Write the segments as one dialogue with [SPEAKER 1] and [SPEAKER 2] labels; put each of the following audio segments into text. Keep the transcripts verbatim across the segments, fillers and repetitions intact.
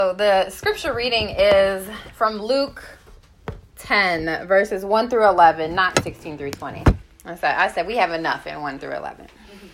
[SPEAKER 1] So the scripture reading is from Luke ten, verses one through eleven, not sixteen through twenty. I said, I said we have enough in one through eleven.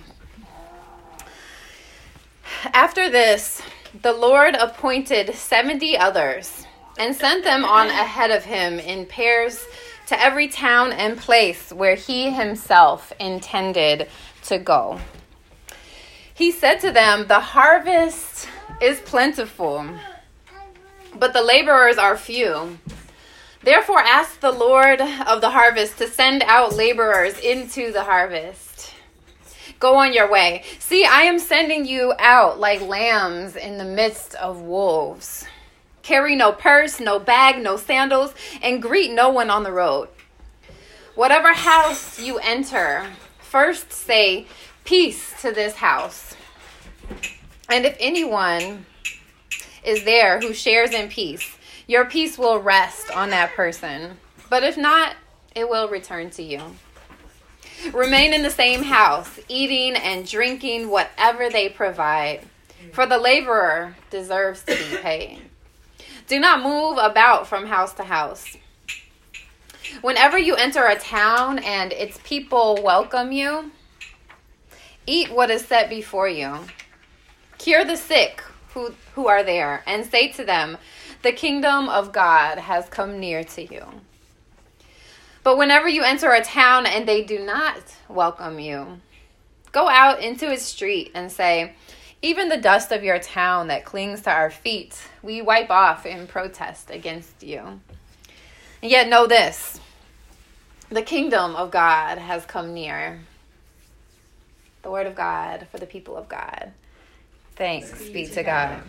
[SPEAKER 1] After this, the Lord appointed seventy others and sent them on ahead of him in pairs to every town and place where he himself intended to go. He said to them, "The harvest is plentiful, but the laborers are few. Therefore ask the Lord of the harvest to send out laborers into the harvest. Go on your way. See, I am sending you out like lambs in the midst of wolves. Carry no purse, no bag, no sandals, and greet no one on the road. Whatever house you enter, first say, 'Peace to this house.' And if anyone is there who shares in peace, your peace will rest on that person. But if not, it will return to you. Remain in the same house, eating and drinking whatever they provide, for the laborer deserves to be paid. Do not move about from house to house. Whenever you enter a town and its people welcome you, eat what is set before you. Cure the sick who, who are there, and say to them, 'The kingdom of God has come near to you.' But whenever you enter a town and they do not welcome you, go out into its street and say, 'Even the dust of your town that clings to our feet, we wipe off in protest against you.' And yet know this, the kingdom of God has come near." The word of God for the people of God. Thanks be to God.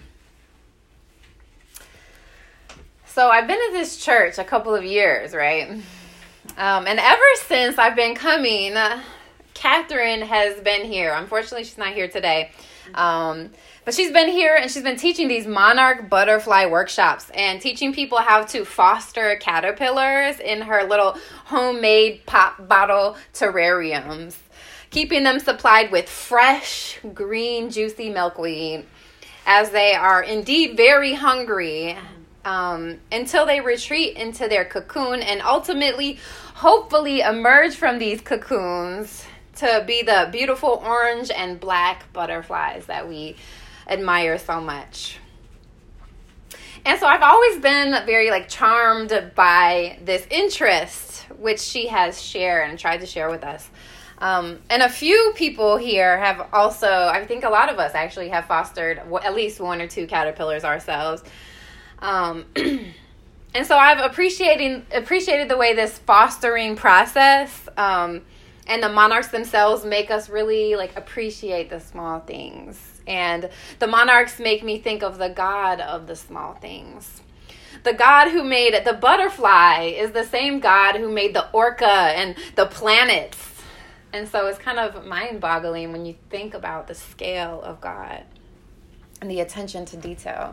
[SPEAKER 1] So I've been at this church a couple of years, right? Um, and ever since I've been coming, uh, Catherine has been here. Unfortunately, she's not here today. Um, but she's been here and she's been teaching these monarch butterfly workshops and teaching people how to foster caterpillars in her little homemade pop bottle terrariums, keeping them supplied with fresh, green, juicy milkweed as they are indeed very hungry um, until they retreat into their cocoon and ultimately, hopefully, emerge from these cocoons to be the beautiful orange and black butterflies that we admire so much. And so I've always been very like charmed by this interest which she has shared and tried to share with us. Um, and a few people here have also, I think a lot of us actually have fostered at least one or two caterpillars ourselves. Um, and so I've appreciated, appreciated the way this fostering process um, and the monarchs themselves make us really like appreciate the small things. And the monarchs make me think of the God of the small things. The God who made the butterfly is the same God who made the orca and the planets. And so it's kind of mind-boggling when you think about the scale of God and the attention to detail.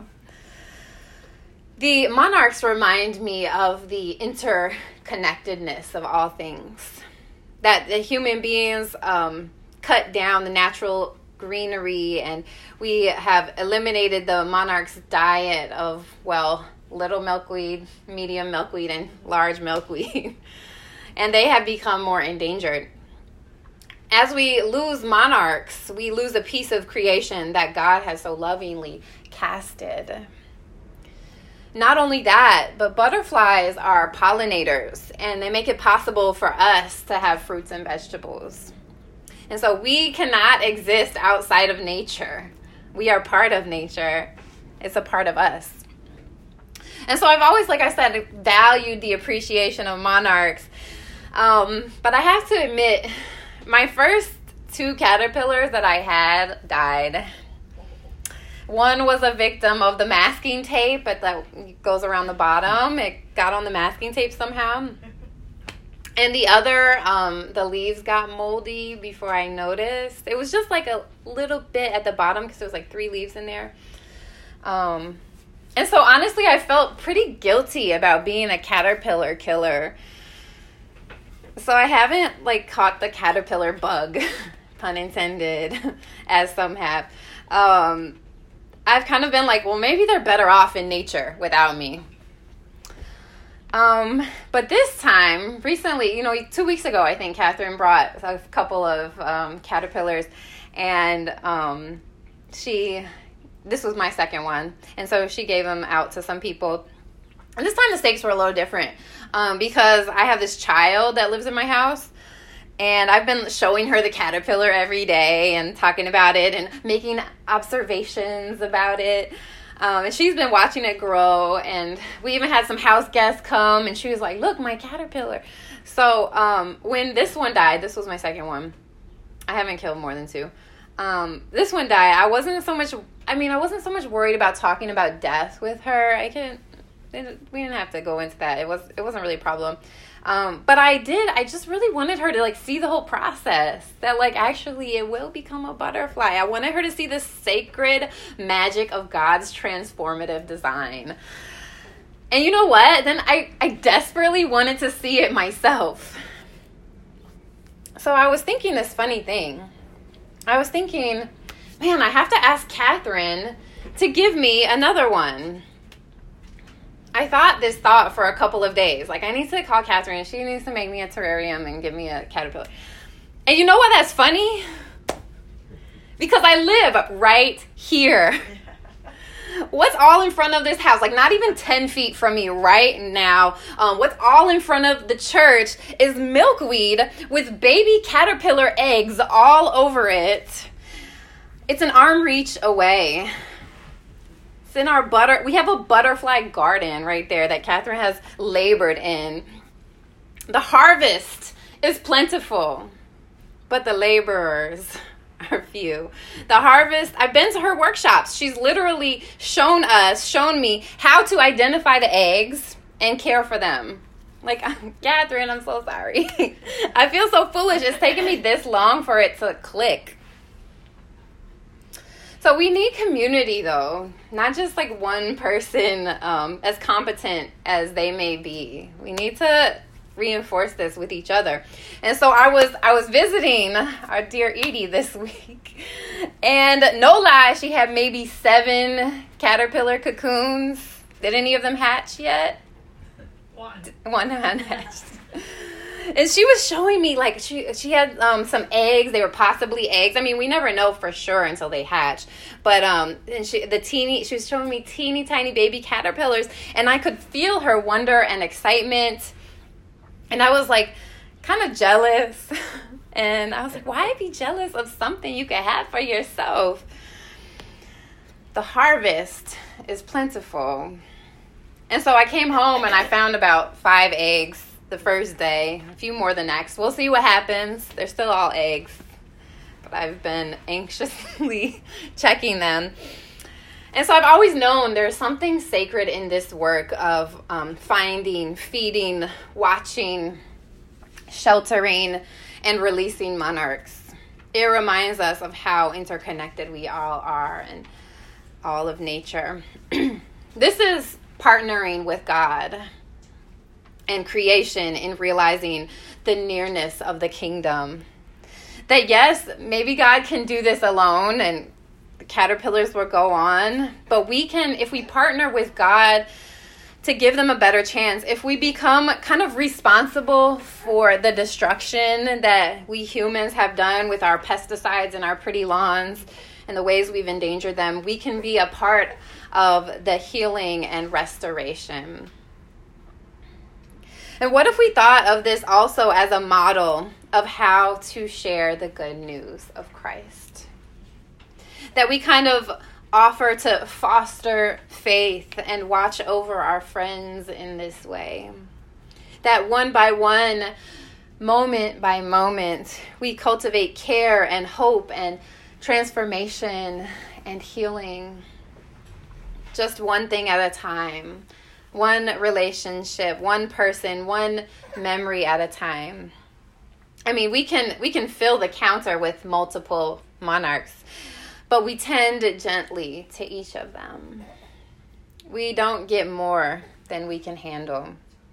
[SPEAKER 1] The monarchs remind me of the interconnectedness of all things. That the human beings um, cut down the natural greenery, and we have eliminated the monarch's diet of, well, little milkweed, medium milkweed, and large milkweed. And they have become more endangered. As we lose monarchs, we lose a piece of creation that God has so lovingly casted. Not only that, but butterflies are pollinators, and they make it possible for us to have fruits and vegetables. And so we cannot exist outside of nature. We are part of nature. It's a part of us. And so I've always, like I said, valued the appreciation of monarchs. Um, but I have to admit, my first two caterpillars that I had died. One was a victim of the masking tape that goes around the bottom. It got on the masking tape somehow. And the other, um, the leaves got moldy before I noticed. It was just like a little bit at the bottom because there was like three leaves in there. Um, and so honestly, I felt pretty guilty about being a caterpillar killer. So I haven't like caught the caterpillar bug, pun intended, as some have. Um, I've kind of been like, well, maybe they're better off in nature without me. Um, but this time, recently, you know, two weeks ago, I think Catherine brought a couple of um, caterpillars, and um, she, this was my second one, and so she gave them out to some people. And this time the stakes were a little different um, because I have this child that lives in my house, and I've been showing her the caterpillar every day and talking about it and making observations about it. Um, and she's been watching it grow, and we even had some house guests come, and she was like, look, my caterpillar. So um, when this one died, this was my second one. I haven't killed more than two. Um, this one died. I wasn't so much, I mean, I wasn't so much worried about talking about death with her. I couldn't, we didn't have to go into that. It was, it wasn't really a problem. Um, but I did, I just really wanted her to, like, see the whole process, that, like, actually it will become a butterfly. I wanted her to see the sacred magic of God's transformative design. And you know what? Then I, I desperately wanted to see it myself. So I was thinking this funny thing. I was thinking, man, I have to ask Catherine to give me another one. I thought this thought for a couple of days. Like, I need to call Catherine. She needs to make me a terrarium and give me a caterpillar. And you know what? That's funny? Because I live right here. What's all in front of this house? Like, not even ten feet from me right now. Um, what's all in front of the church is milkweed with baby caterpillar eggs all over it. It's an arm reach away. In our butter, we have a butterfly garden right there that Catherine has labored in. The harvest is plentiful, but the laborers are few. The harvest, I've been to her workshops. She's literally shown us, shown me how to identify the eggs and care for them. Like, Catherine, I'm so sorry. I feel so foolish. It's taken me this long for it to click. So we need community, though, not just like one person, um, as competent as they may be. We need to reinforce this with each other. And so I was I was visiting our dear Edie this week, and no lie, she had maybe seven caterpillar cocoons. Did any of them hatch yet? One. One had hatched. And she was showing me, like, she she had um, some eggs. They were possibly eggs. I mean, we never know for sure until they hatch. But um, and she the teeny she was showing me teeny tiny baby caterpillars, and I could feel her wonder and excitement. And I was like, kind of jealous. And I was like, why be jealous of something you could have for yourself? The harvest is plentiful. And so I came home and I found about five eggs the first day, a few more the next. We'll see what happens. They're still all eggs, but I've been anxiously checking them. And so I've always known there's something sacred in this work of um, finding, feeding, watching, sheltering, and releasing monarchs. It reminds us of how interconnected we all are and all of nature. This is partnering with God and creation in realizing the nearness of the kingdom. That yes, maybe God can do this alone and the caterpillars will go on, but we can, if we partner with God to give them a better chance, if we become kind of responsible for the destruction that we humans have done with our pesticides and our pretty lawns and the ways we've endangered them, we can be a part of the healing and restoration. And what if we thought of this also as a model of how to share the good news of Christ? That we kind of offer to foster faith and watch over our friends in this way. That one by one, moment by moment, we cultivate care and hope and transformation and healing. Just one thing at a time. One relationship, one person, one memory at a time. I mean, we can we can fill the counter with multiple monarchs, but we tend gently to each of them. We don't get more than we can handle.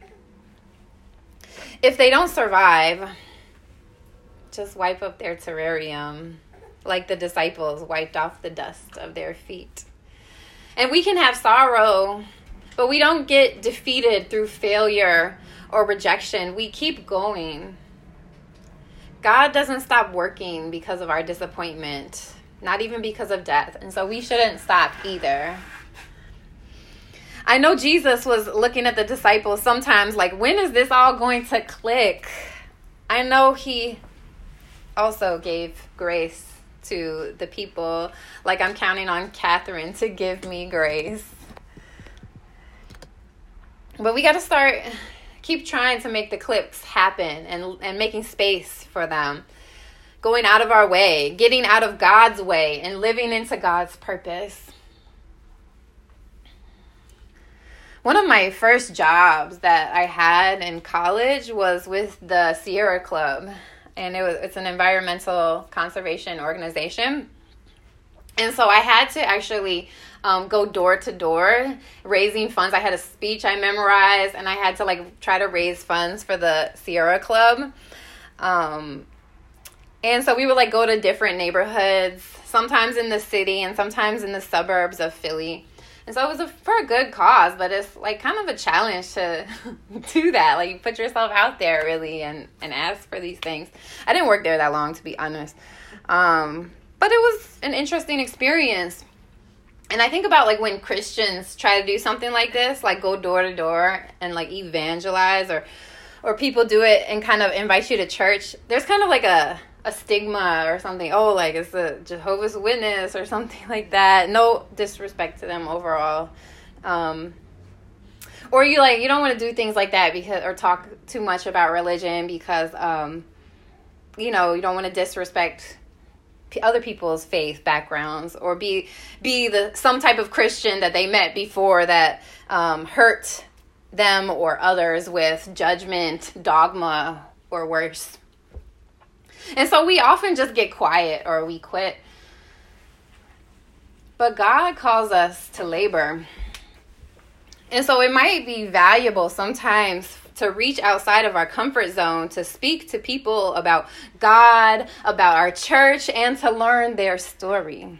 [SPEAKER 1] If they don't survive, just wipe up their terrarium like the disciples wiped off the dust of their feet. And we can have sorrow, but we don't get defeated through failure or rejection. We keep going. God doesn't stop working because of our disappointment, not even because of death. And so we shouldn't stop either. I know Jesus was looking at the disciples sometimes like, when is this all going to click? I know he also gave grace to the people. Like, I'm counting on Catherine to give me grace. But we got to start, keep trying to make the clips happen and, and making space for them. Going out of our way, getting out of God's way, and living into God's purpose. One of my first jobs that I had in college was with the Sierra Club. And it was it's an environmental conservation organization. And so I had to actually um, go door to door raising funds. I had a speech I memorized, and I had to like try to raise funds for the Sierra Club. Um, and so we would like go to different neighborhoods, sometimes in the city and sometimes in the suburbs of Philly. And so it was a, for a good cause, but it's like kind of a challenge to do that. Like, you put yourself out there really and, and ask for these things. I didn't work there that long, to be honest. Um, but it was an interesting experience. And I think about like when Christians try to do something like this, like go door to door and like evangelize, or or people do it and kind of invite you to church. There's kind of like a a stigma or something. Oh, like it's a Jehovah's Witness or something like that. No disrespect to them overall. Um, or you like, you don't want to do things like that because, or talk too much about religion because, um, you know, you don't want to disrespect other people's faith backgrounds, or be, be the, some type of Christian that they met before that, um, hurt them or others with judgment, dogma, or worse. And so we often just get quiet or we quit. But God calls us to labor. And so it might be valuable sometimes to reach outside of our comfort zone, to speak to people about God, about our church, and to learn their story.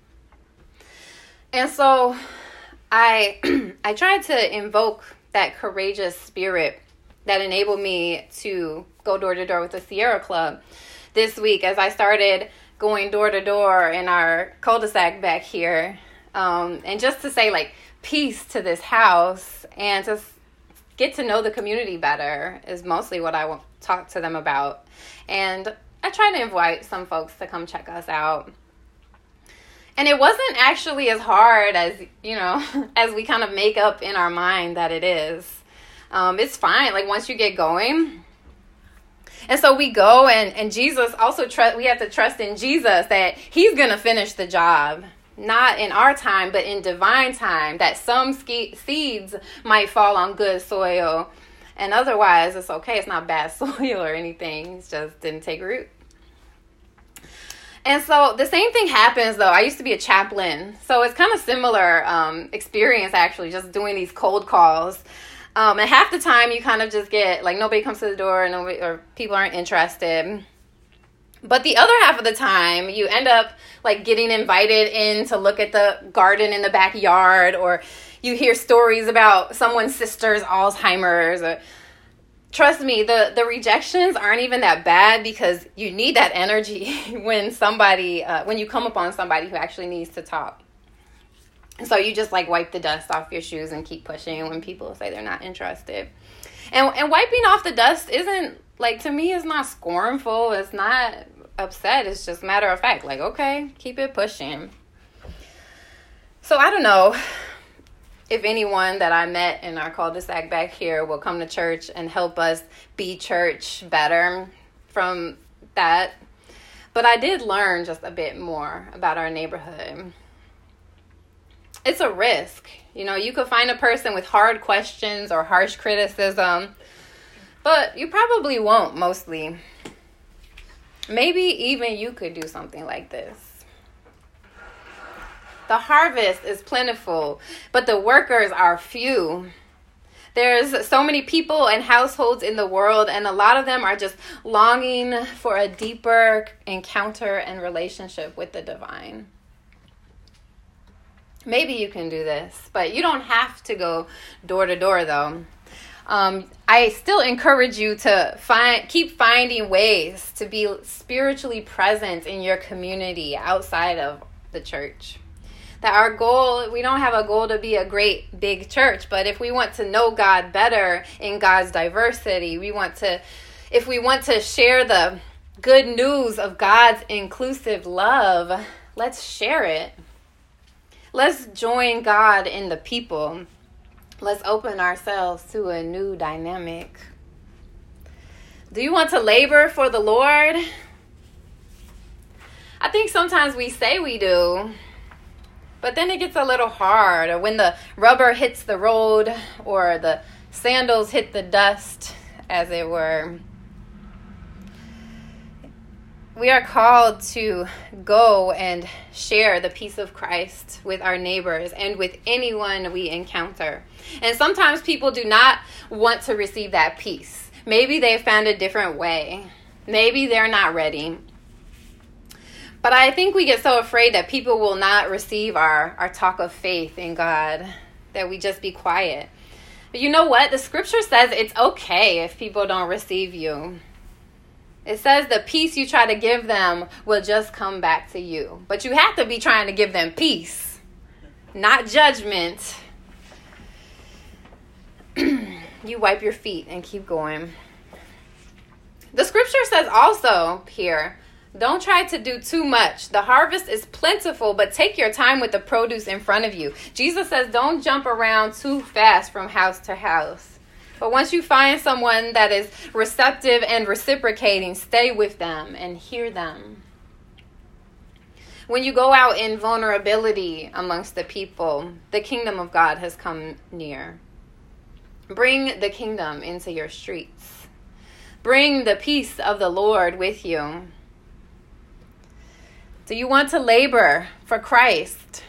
[SPEAKER 1] And so I I tried to invoke that courageous spirit that enabled me to go door to door with the Sierra Club this week as I started going door to door in our cul-de-sac back here. Um, and just to say like peace to this house and to get to know the community better is mostly what I want to talk to them about. And I try to invite some folks to come check us out. And it wasn't actually as hard as, you know, as we kind of make up in our mind that it is. Um, it's fine. Like once you get going. And so we go and, and Jesus also, trust. we have to trust in Jesus that he's going to finish the job. Not in our time, but in divine time, that some ske- seeds might fall on good soil. And otherwise, it's okay. It's not bad soil or anything. It just didn't take root. And so the same thing happens, though. I used to be a chaplain. So it's kind of similar um, experience, actually, just doing these cold calls. Um, and half the time you kind of just get, like, nobody comes to the door and nobody, or people aren't interested. But the other half of the time, you end up, like, getting invited in to look at the garden in the backyard, or you hear stories about someone's sister's Alzheimer's. Or, trust me, the, the rejections aren't even that bad because you need that energy when somebody, uh, when you come upon somebody who actually needs to talk. So you just like wipe the dust off your shoes and keep pushing when people say they're not interested. And and wiping off the dust isn't, like, to me, it's not scornful. It's not upset. It's just matter of fact. Like, okay, keep it pushing. So I don't know if anyone that I met in our cul-de-sac back here will come to church and help us be church better from that. But I did learn just a bit more about our neighborhood. It's a risk. You know, you could find a person with hard questions or harsh criticism, but you probably won't, mostly. Maybe even you could do something like this. The harvest is plentiful, but the workers are few. There's so many people and households in the world, and a lot of them are just longing for a deeper encounter and relationship with the divine. Maybe you can do this, but you don't have to go door to door, though. Um, I still encourage you to find, keep finding ways to be spiritually present in your community outside of the church. That our goal, we don't have a goal to be a great big church, but if we want to know God better in God's diversity, we want to, if we want to share the good news of God's inclusive love, let's share it. Let's join God in the people. Let's open ourselves to a new dynamic. Do you want to labor for the Lord? I think sometimes we say we do, but then it gets a little hard. Or when the rubber hits the road or the sandals hit the dust, as it were. We are called to go and share the peace of Christ with our neighbors and with anyone we encounter. And sometimes people do not want to receive that peace. Maybe they found a different way. Maybe they're not ready. But I think we get so afraid that people will not receive our, our talk of faith in God, that we just be quiet. But you know what? The scripture says it's okay if people don't receive you. It says the peace you try to give them will just come back to you. But you have to be trying to give them peace, not judgment. You wipe your feet and keep going. The scripture says also here, don't try to do too much. The harvest is plentiful, but take your time with the produce in front of you. Jesus says don't jump around too fast from house to house. But once you find someone that is receptive and reciprocating, stay with them and hear them. When you go out in vulnerability amongst the people, the kingdom of God has come near. Bring the kingdom into your streets. Bring the peace of the Lord with you. Do you want to labor for Christ?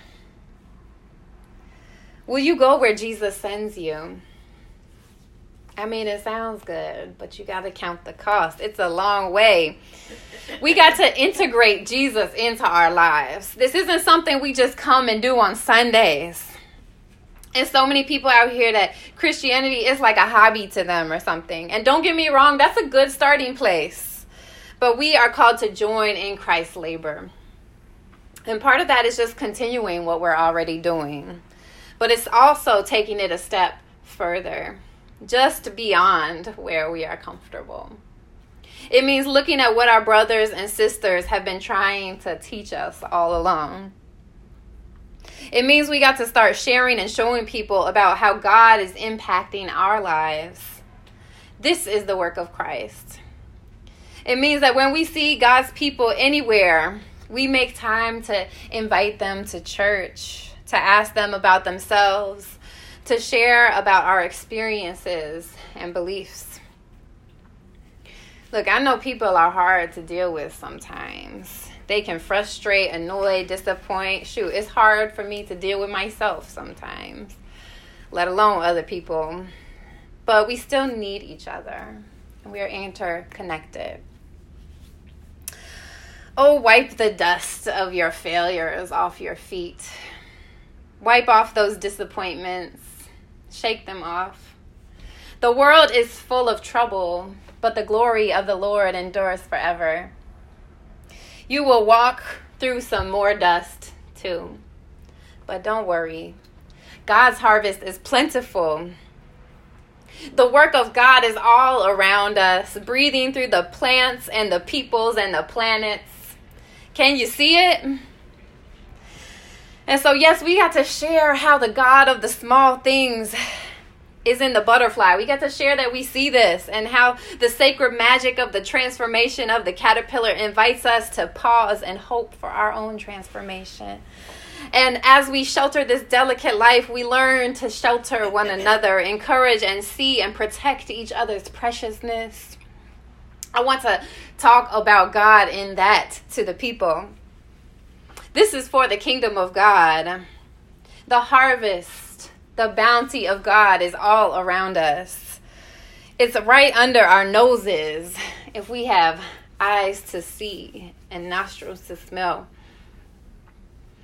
[SPEAKER 1] Will you go where Jesus sends you? I mean, it sounds good, but you got to count the cost. It's a long way. We got to integrate Jesus into our lives. This isn't something we just come and do on Sundays. And so many people out here that Christianity is like a hobby to them or something. And don't get me wrong, that's a good starting place. But we are called to join in Christ's labor. And part of that is just continuing what we're already doing. But it's also taking it a step further, just beyond where we are comfortable. It means looking at what our brothers and sisters have been trying to teach us all along. It means we got to start sharing and showing people about how God is impacting our lives. This is the work of Christ. It means that when we see God's people anywhere, we make time to invite them to church, to ask them about themselves, to share about our experiences and beliefs. Look, I know people are hard to deal with sometimes. They can frustrate, annoy, disappoint. Shoot, it's hard for me to deal with myself sometimes, let alone other people. But we still need each other. We are interconnected. Oh, wipe the dust of your failures off your feet. Wipe off those disappointments. Shake them off. The world is full of trouble, but the glory of the Lord endures forever. You will walk through some more dust too. But don't worry. God's harvest is plentiful. The work of God is all around us, breathing through the plants and the peoples and the planets. Can you see it? And so, yes, we got to share how the God of the small things is in the butterfly. We get to share that we see this and how the sacred magic of the transformation of the caterpillar invites us to pause and hope for our own transformation. And as we shelter this delicate life, we learn to shelter one another, encourage and see and protect each other's preciousness. I want to talk about God in that to the people. This is for the kingdom of God. The harvest, the bounty of God is all around us. It's right under our noses if we have eyes to see and nostrils to smell.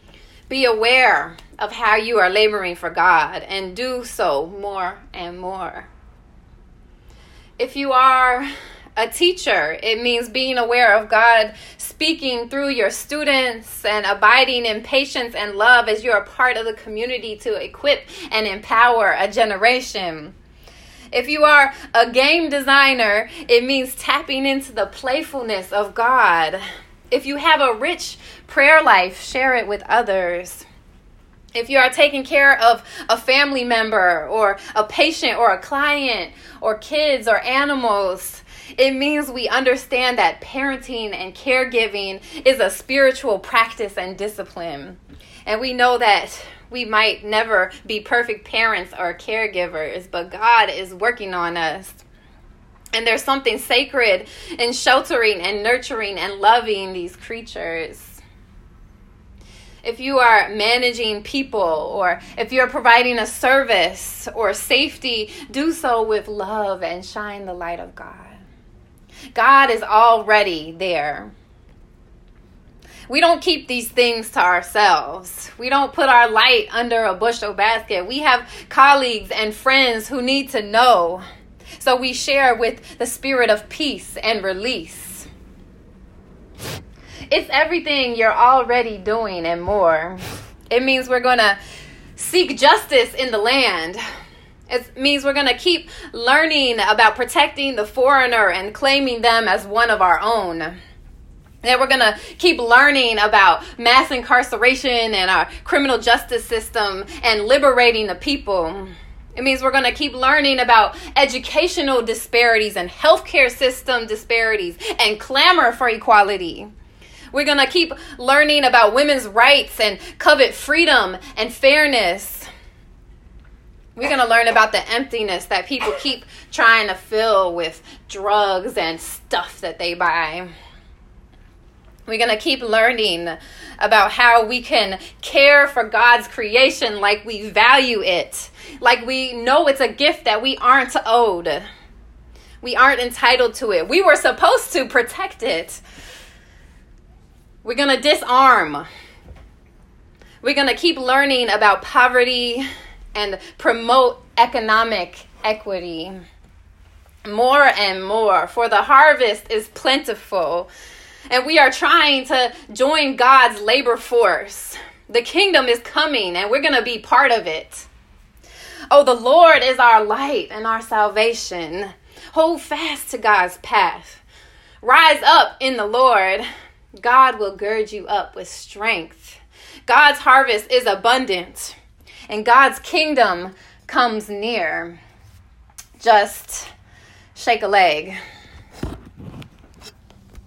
[SPEAKER 1] Be aware of how you are laboring for God and do so more and more. If you are a teacher, it means being aware of God speaking through your students and abiding in patience and love as you're a part of the community to equip and empower a generation. If you are a game designer, it means tapping into the playfulness of God. If you have a rich prayer life, share it with others. If you are taking care of a family member or a patient or a client or kids or animals, it means we understand that parenting and caregiving is a spiritual practice and discipline. And we know that we might never be perfect parents or caregivers, but God is working on us. And there's something sacred in sheltering and nurturing and loving these creatures. If you are managing people or if you're providing a service or safety, do so with love and shine the light of God. God is already there. We don't keep these things to ourselves. We don't put our light under a bushel basket. We have colleagues and friends who need to know. So we share with the spirit of peace and release. It's everything you're already doing and more. It means we're going to seek justice in the land. It means we're going to keep learning about protecting the foreigner and claiming them as one of our own. That we're going to keep learning about mass incarceration and our criminal justice system and liberating the people. It means we're going to keep learning about educational disparities and healthcare system disparities and clamor for equality. We're going to keep learning about women's rights and covet freedom and fairness. We're going to learn about the emptiness that people keep trying to fill with drugs and stuff that they buy. We're going to keep learning about how we can care for God's creation like we value it, like we know it's a gift that we aren't owed. We aren't entitled to it. We were supposed to protect it. We're going to disarm. We're going to keep learning about poverty and promote economic equity. More and more, for the harvest is plentiful. And we are trying to join God's labor force. The kingdom is coming and we're going to be part of it. Oh, the Lord is our light and our salvation. Hold fast to God's path. Rise up in the Lord. God will gird you up with strength. God's harvest is abundant and God's kingdom comes near. Just shake a leg.